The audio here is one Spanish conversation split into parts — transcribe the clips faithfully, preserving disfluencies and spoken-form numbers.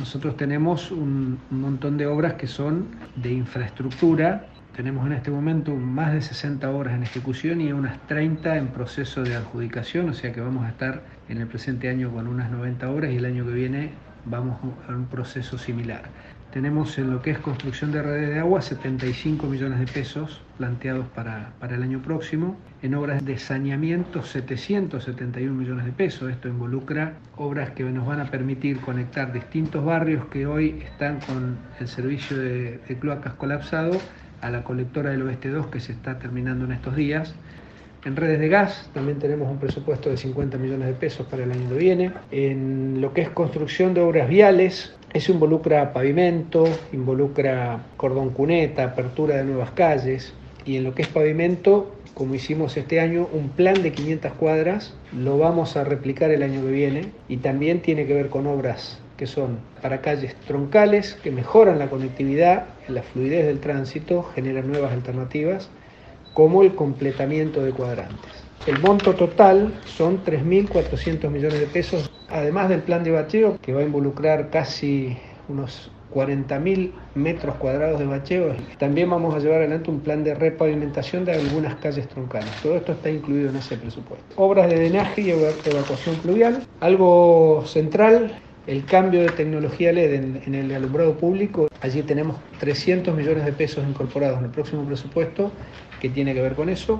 Nosotros tenemos un, un montón de obras que son de infraestructura. Tenemos en este momento más de sesenta obras en ejecución y unas treinta en proceso de adjudicación, o sea que vamos a estar en el presente año con unas noventa obras y el año que viene vamos a un proceso similar. Tenemos en lo que es construcción de redes de agua setenta y cinco millones de pesos planteados para, para el año próximo. En obras de saneamiento setecientos setenta y un millones de pesos. Esto involucra obras que nos van a permitir conectar distintos barrios que hoy están con el servicio de, de cloacas colapsado a la colectora del Oeste dos que se está terminando en estos días. En redes de gas también tenemos un presupuesto de cincuenta millones de pesos para el año que viene. En lo que es construcción de obras viales, eso involucra pavimento, involucra cordón cuneta, apertura de nuevas calles. Y en lo que es pavimento, como hicimos este año, un plan de quinientas cuadras, lo vamos a replicar el año que viene. Y también tiene que ver con obras que son para calles troncales, que mejoran la conectividad, la fluidez del tránsito, generan nuevas alternativas, como el completamiento de cuadrantes. El monto total son tres mil cuatrocientos millones de pesos, además del plan de bacheo, que va a involucrar casi unos cuarenta mil metros cuadrados de bacheo. También vamos a llevar adelante un plan de repavimentación de algunas calles troncales. Todo esto está incluido en ese presupuesto. Obras de drenaje y evacuación pluvial. Algo central, el cambio de tecnología L E D en, en el alumbrado público. Allí tenemos trescientos millones de pesos incorporados en el próximo presupuesto que tiene que ver con eso.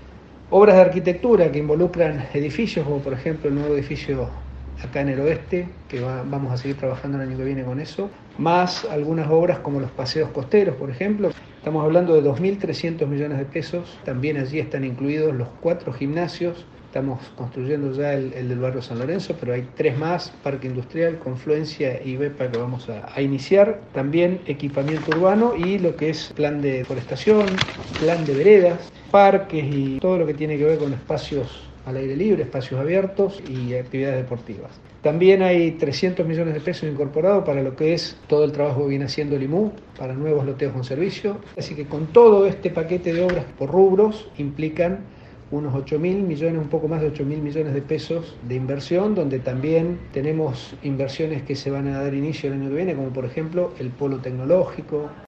Obras de arquitectura que involucran edificios, como por ejemplo el nuevo edificio acá en el oeste, que va, vamos a seguir trabajando el año que viene con eso, más algunas obras como los paseos costeros, por ejemplo. Estamos hablando de dos mil trescientos millones de pesos, también allí están incluidos los cuatro gimnasios. Estamos construyendo ya el, el del barrio San Lorenzo, pero hay tres más, Parque Industrial, Confluencia y Bepa, que vamos a, a iniciar. También equipamiento urbano y lo que es plan de forestación, plan de veredas, parques y todo lo que tiene que ver con espacios al aire libre, espacios abiertos y actividades deportivas. También hay trescientos millones de pesos incorporados para lo que es todo el trabajo que viene haciendo el I M U, para nuevos loteos con servicio. Así que con todo este paquete de obras por rubros implican unos ocho mil millones, un poco más de ocho mil millones de pesos de inversión, donde también tenemos inversiones que se van a dar inicio el año que viene, como por ejemplo el polo tecnológico,